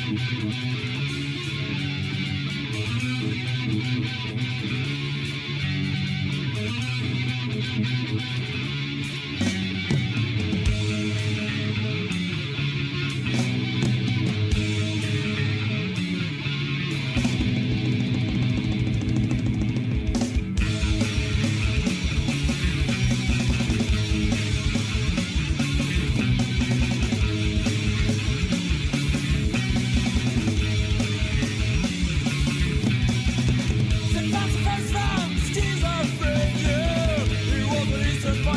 Schizophrenia, he was an Eastern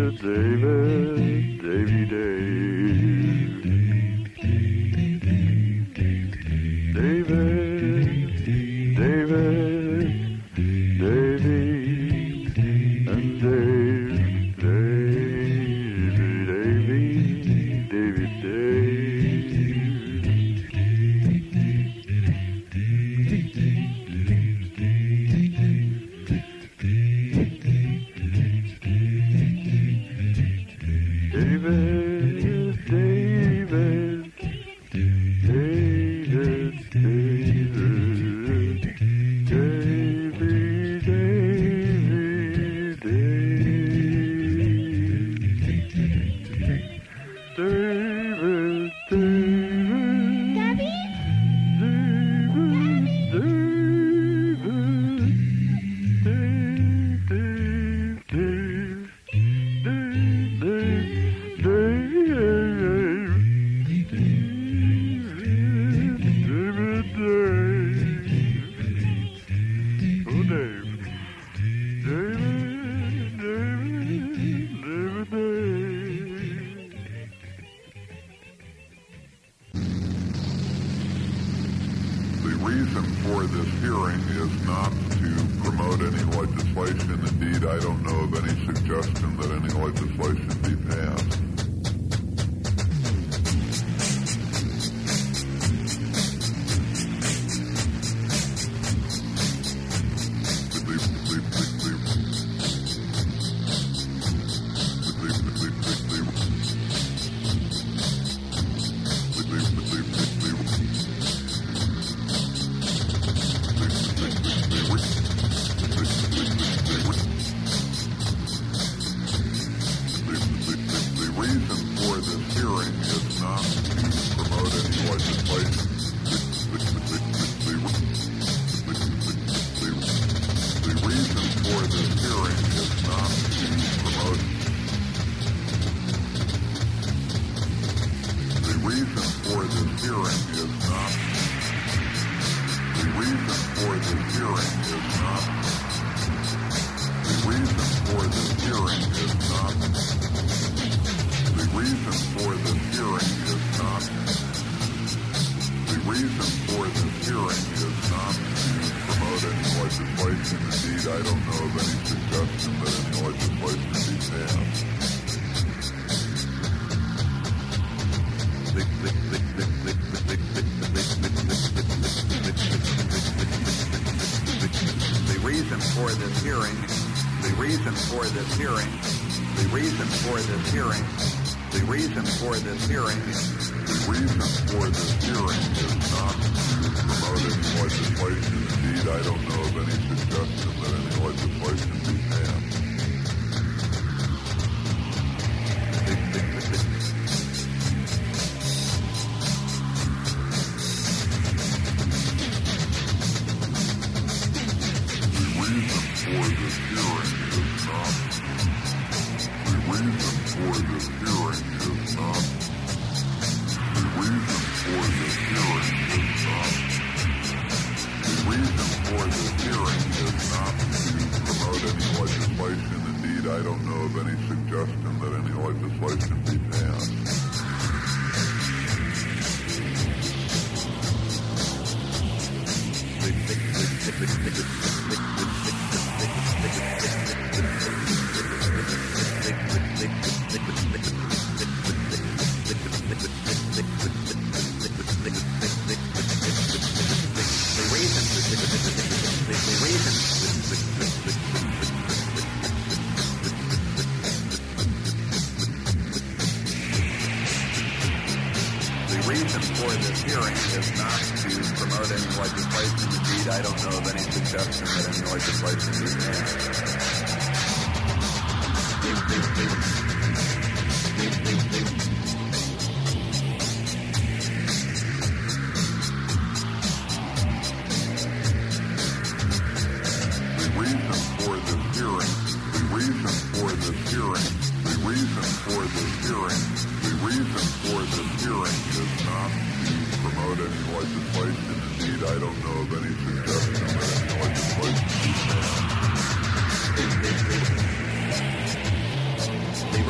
The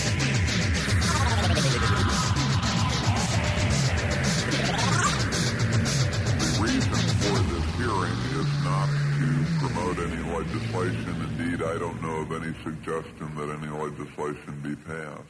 Indeed, I don't know of any suggestion that any legislation be passed.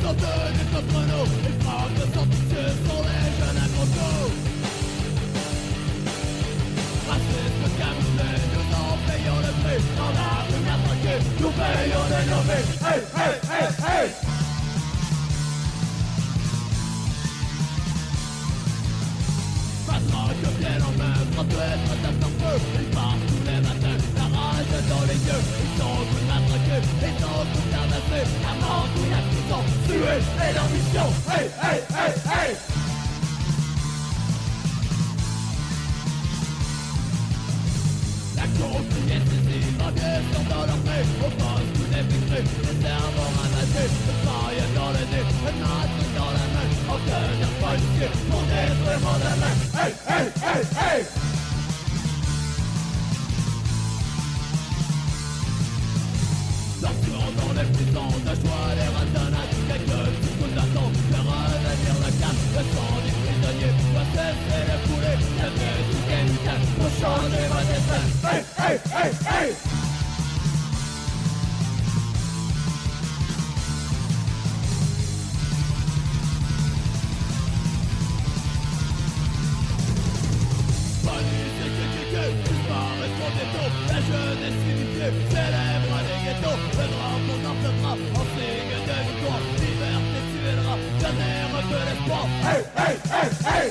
des copronos, ils frappent de sortie sur les jeunes accrochos. Racisme camouflé, nous en payons le prix. Dans la rue matraquée, nous payons des nommés. Hey, hey, hey, hey. Que viennent en main, quand tu es prêt à faire feu. Ils partent tous les matins, la rage dans les yeux. Ils sont tous matraqués, ils sont tous carnassés. La mort, oui, la prison, tuer, et leur mission. Hey, hey, hey, hey. La cause qui est saisie, va bien sur dans leur nez. Au poste, tout défecté, les cerveaux ramassés. Le paille dans le nez, le masque dans la main. En tenir policier, pour détruire mon demain. Hey, hey, hey, hey. Sortir dans les prisons, de joie les ratonnades. Quelques petits coups d'attente, de revenir le cap. Le sang du prisonnier, doit cesser les poulets. La musique est nickel, pour changer votre destin. Hey, hey, hey, hey. La jeunesse unifiée célèbre les ghettos. Le drapeau n'enflera en signe de victoire. Liberté tuera, dernière que l'espoir. Hey, hey, hey, hey.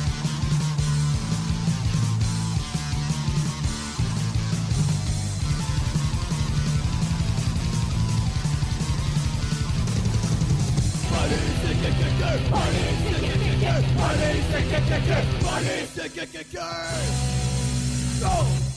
Police, Go!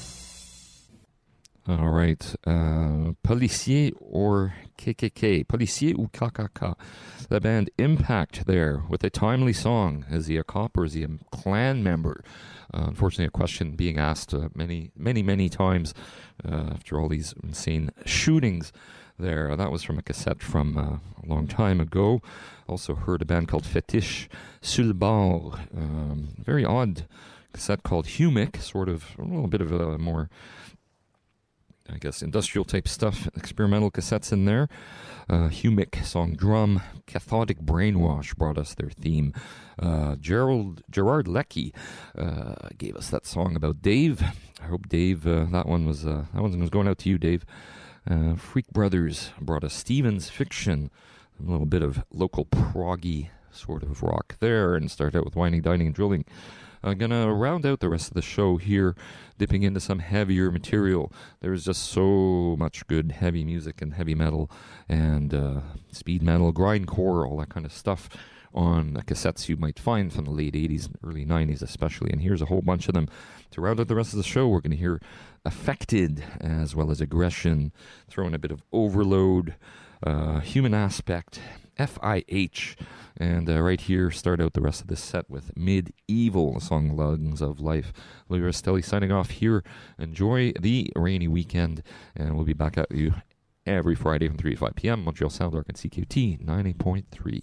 All right. Policier or KKK? Policier ou KKK? The band Impact there with a timely song. Is he a cop or is he a Klan member? Unfortunately, a question being asked many times after all these insane shootings there. That was from a cassette from a long time ago. Also heard a band called Fetish Sur le Bord. Very odd cassette called Humic, sort of a little bit of a more, I guess, industrial type stuff, experimental cassettes in there. Humic song Drum, Cathodic Brainwash brought us their theme. Gerard Leckie gave us that song about Dave. I hope Dave, that one was going out to you, Dave. Freak Brothers brought us Stevens Fiction, a little bit of local proggy sort of rock there, and start out with Whining, Dining, and Drilling. I'm going to round out the rest of the show here, dipping into some heavier material. There's just so much good heavy music and heavy metal and speed metal, grindcore, all that kind of stuff on cassettes you might find from the late 80s and early 90s especially. And here's a whole bunch of them. To round out the rest of the show, we're going to hear Affected as well as Aggression, throw in a bit of Overload, Human Aspect, FIH, and right here, start out the rest of this set with Medieval, the song Lungs of Life. Louis Rastelli signing off here. Enjoy the rainy weekend, and we'll be back at you every Friday from 3 to 5 p.m. Montreal Sound Arc and CQT 90.3.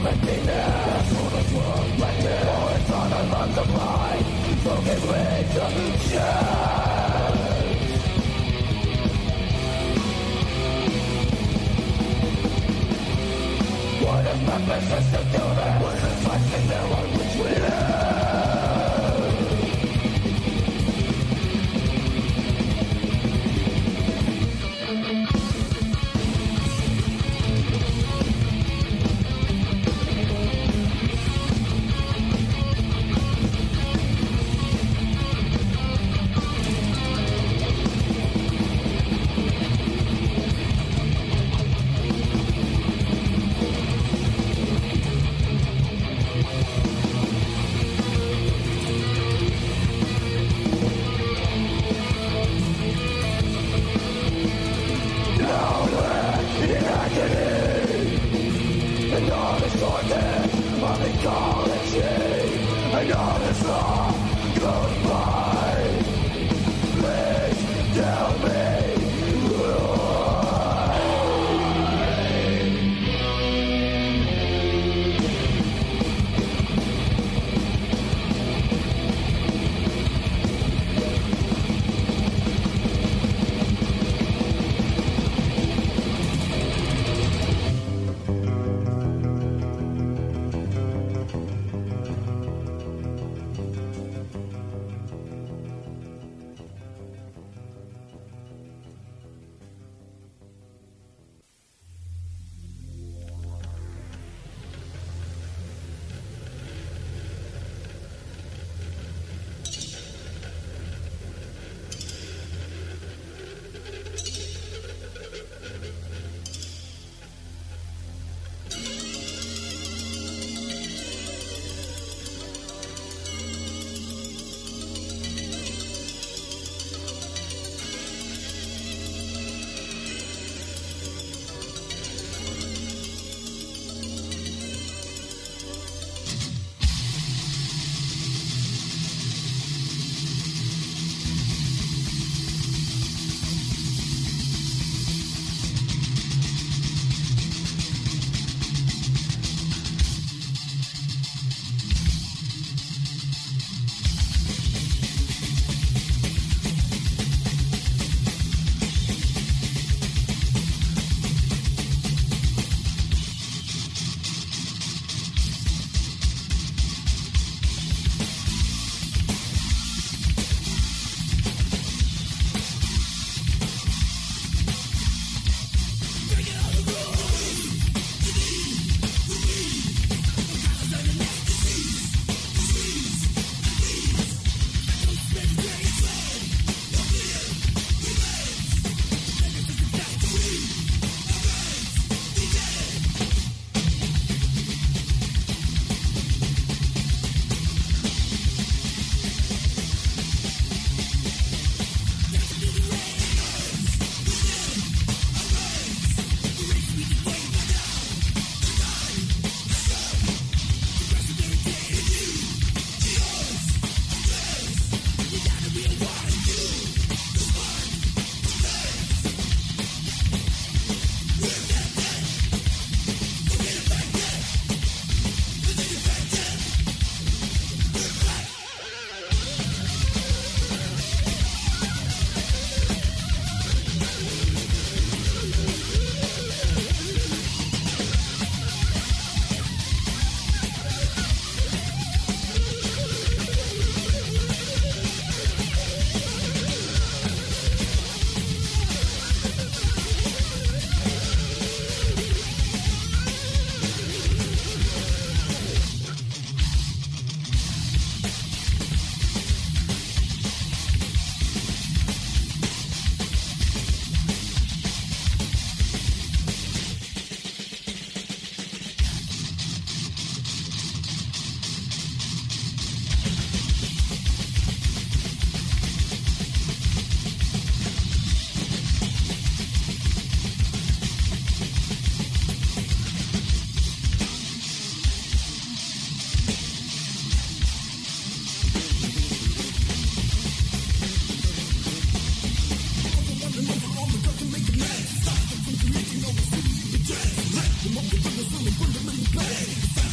Fundamental pain.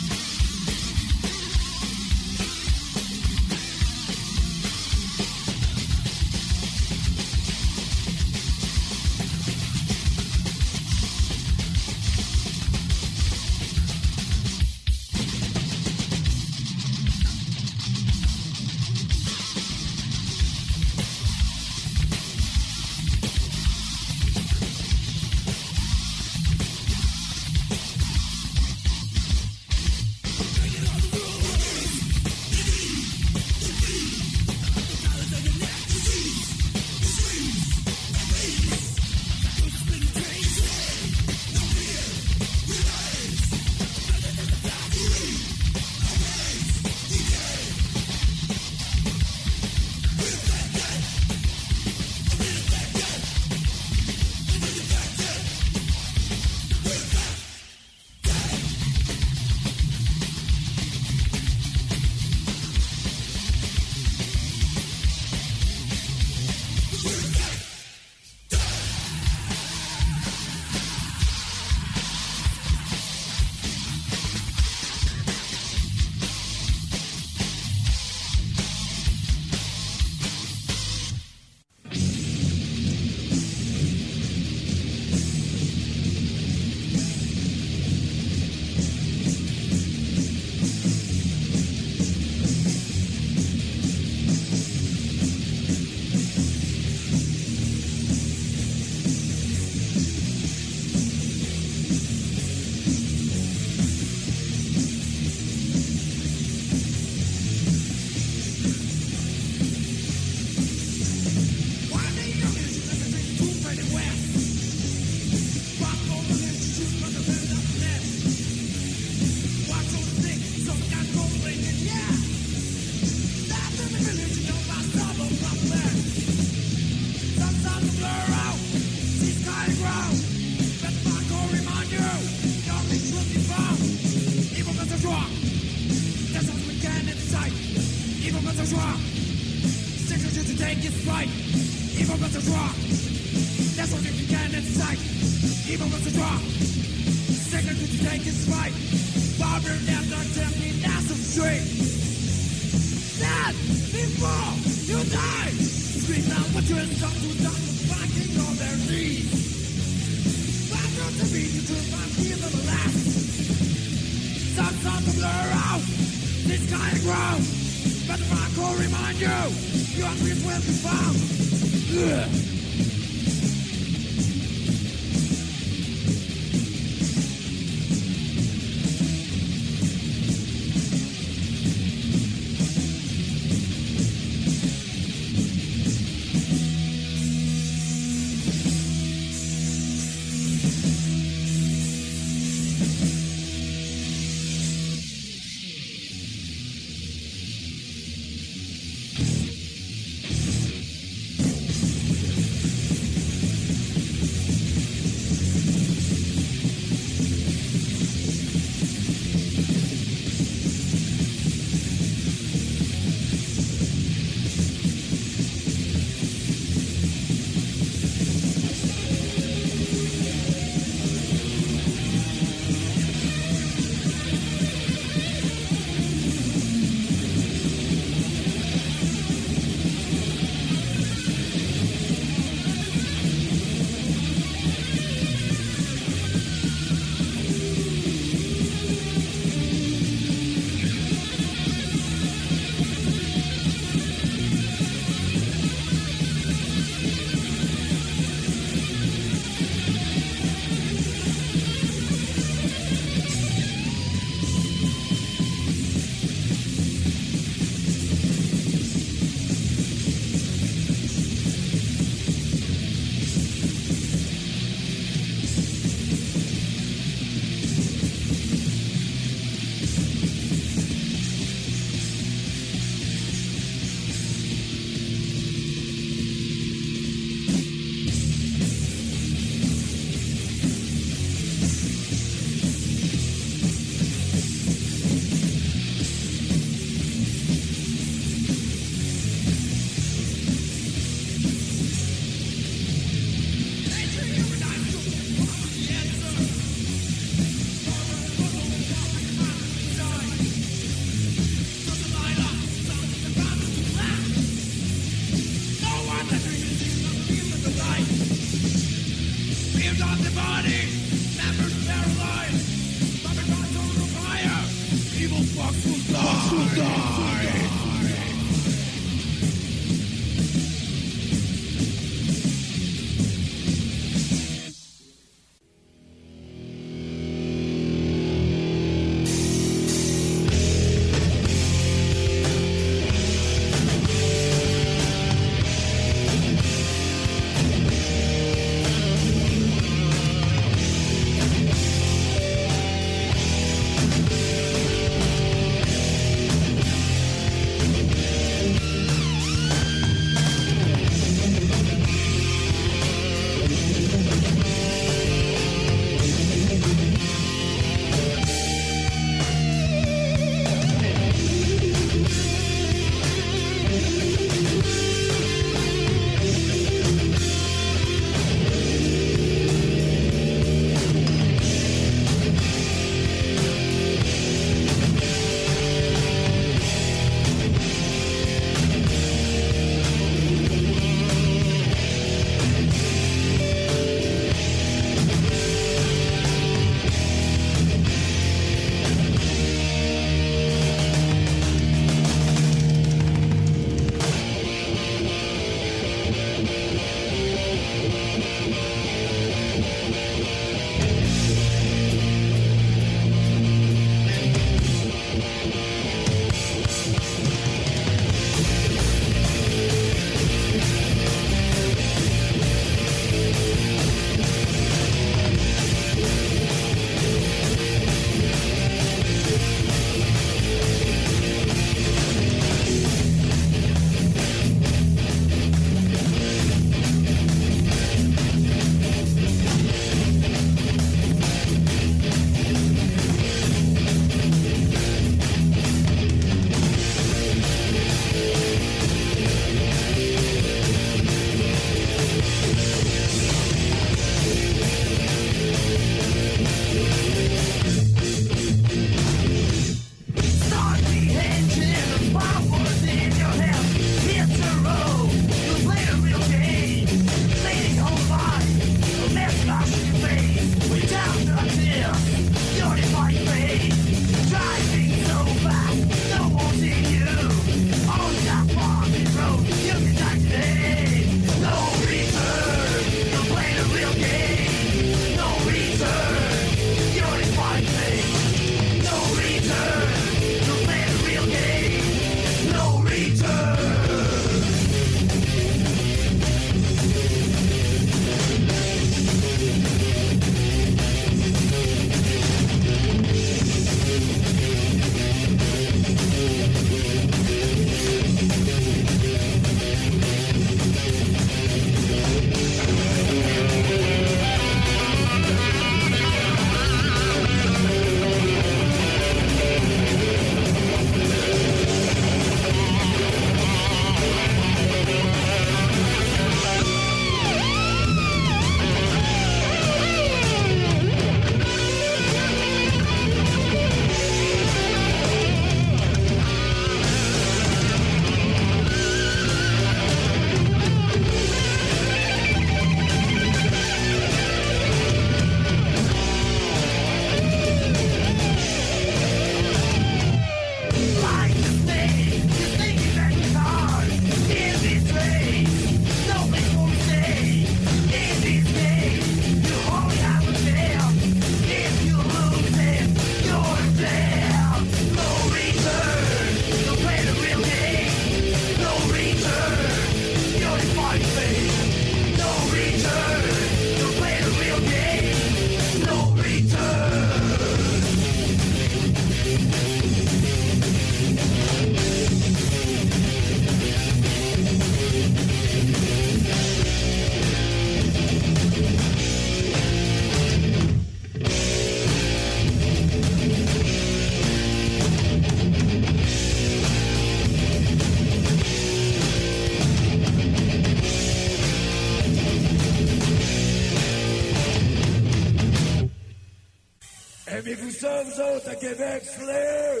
Aimez-vous ça, vous autres, à Québec, Slayer?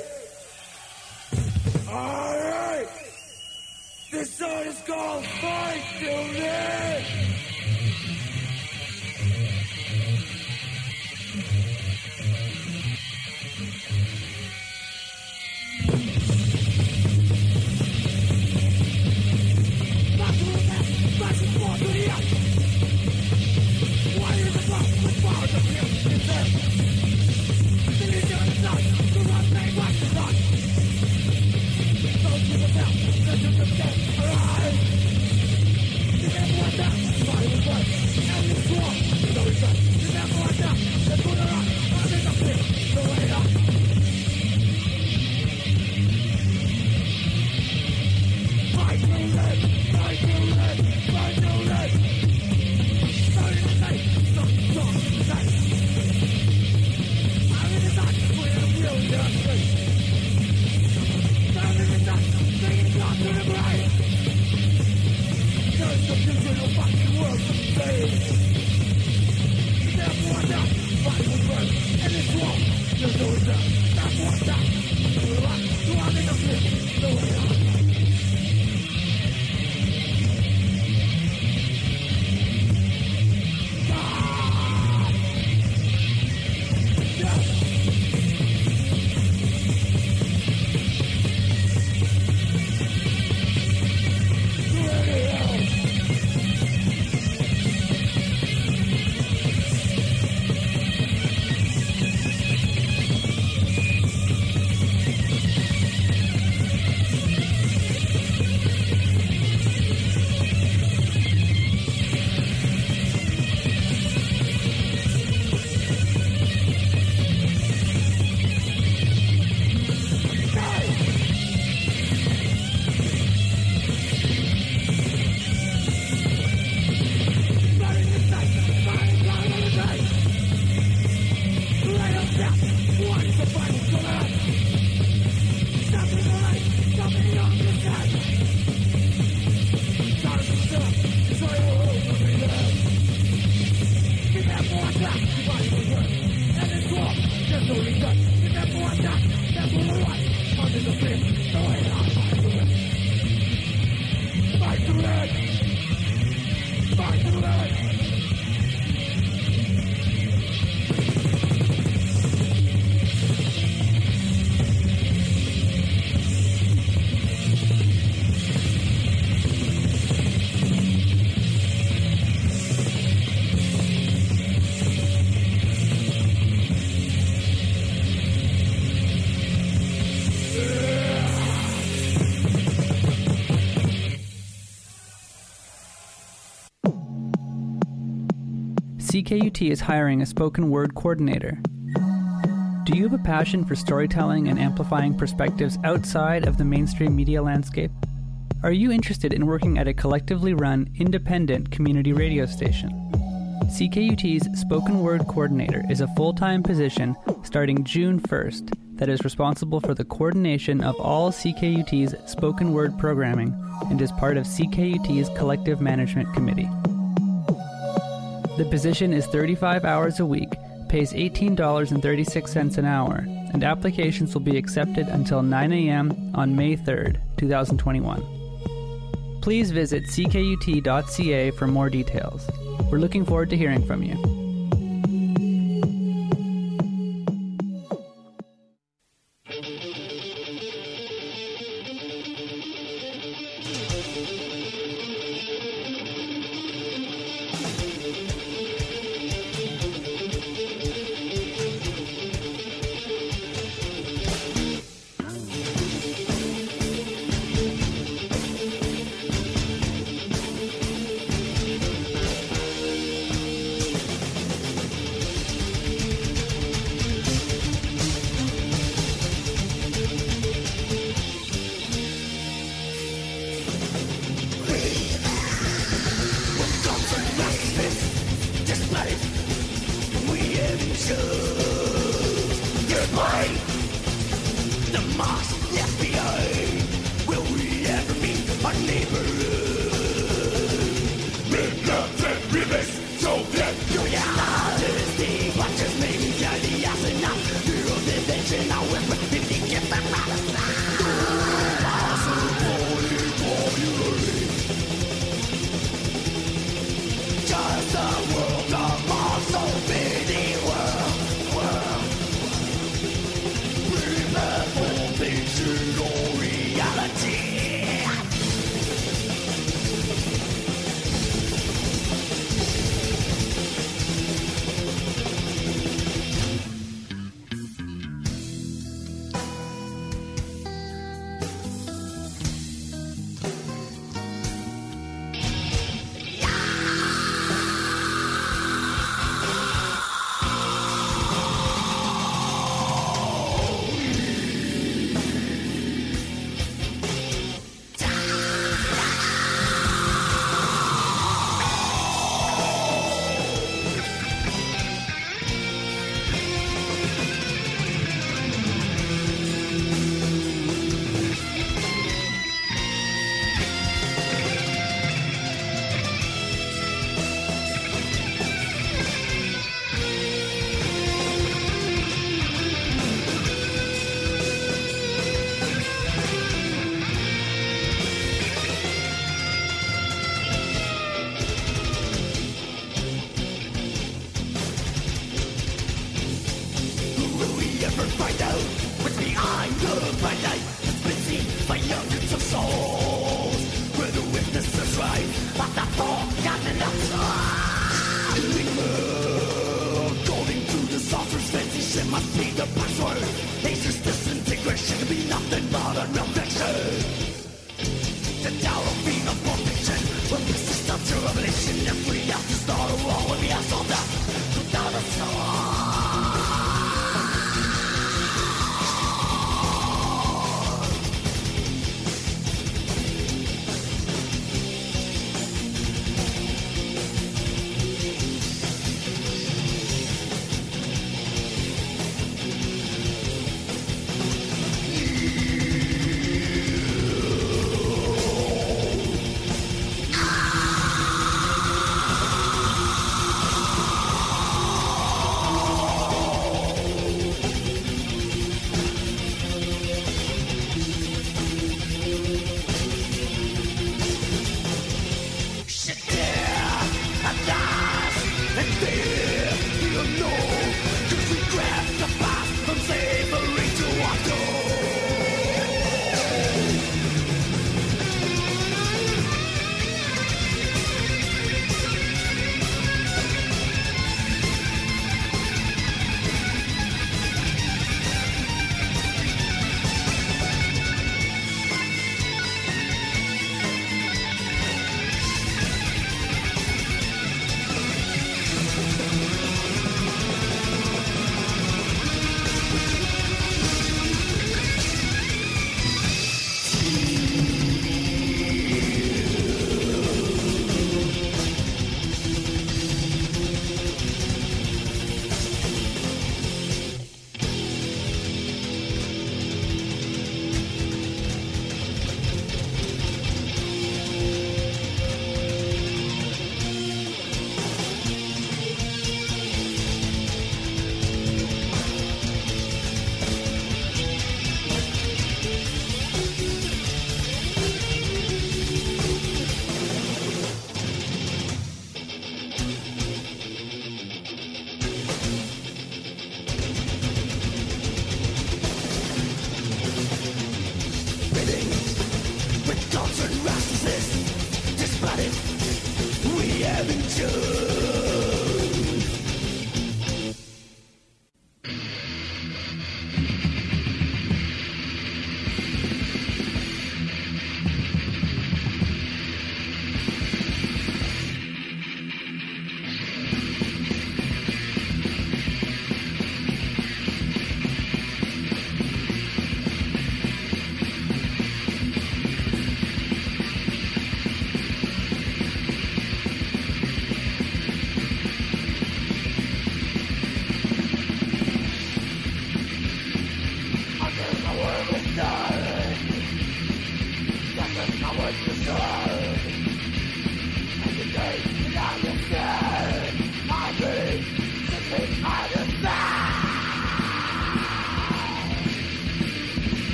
Alright! This song is called Fight Till Then! CKUT is hiring a spoken word coordinator. Do you have a passion for storytelling and amplifying perspectives outside of the mainstream media landscape? Are you interested in working at a collectively run, independent community radio station? CKUT's spoken word coordinator is a full-time position starting June 1st that is responsible for the coordination of all CKUT's spoken word programming and is part of CKUT's collective management committee. The position is 35 hours a week, pays $18.36 an hour, and applications will be accepted until 9 a.m. on May 3rd, 2021. Please visit ckut.ca for more details. We're looking forward to hearing from you. find out what's behind the light that's been seen by hundreds of souls. Where the witnesses rise at the forgotten according to the sorcerer's fancy, must be the password. Nature's disintegration be nothing but an affection. The Tower of Being of perfection will persist up to revelation. If we have to start a war, we have solved that without a soul.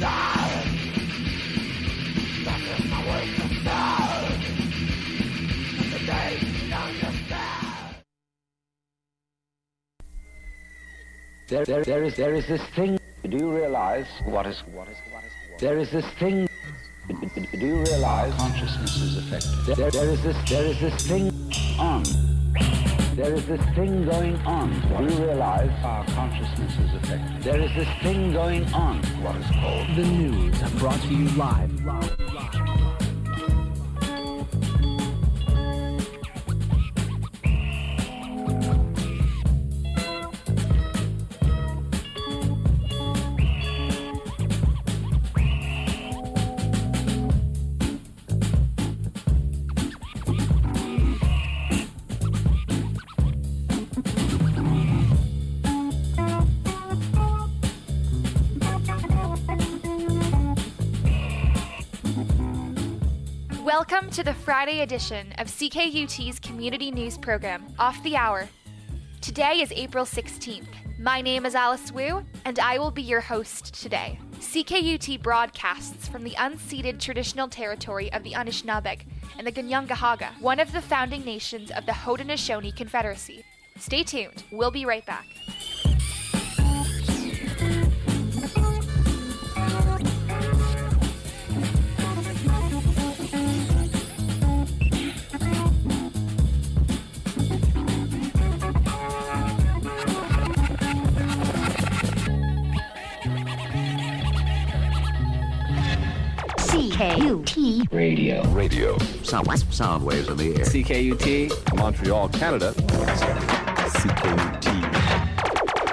There is this thing. Do you realize what is? There is this thing. Do you realize consciousness is affected? There is this thing on. There is this thing going on. Do you realize our consciousness is affected? There is this thing going on. What is called the news, brought to you live. Welcome to the Friday edition of CKUT's community news program, Off the Hour. Today is April 16th. My name is Alice Wu, and I will be your host today. CKUT broadcasts from the unceded traditional territory of the Anishinaabeg and the Kanien'kehá:ka, one of the founding nations of the Haudenosaunee Confederacy. Stay tuned. We'll be right back. CKUT Radio. Sound waves in the air. CKUT, Montreal, Canada. CKUT.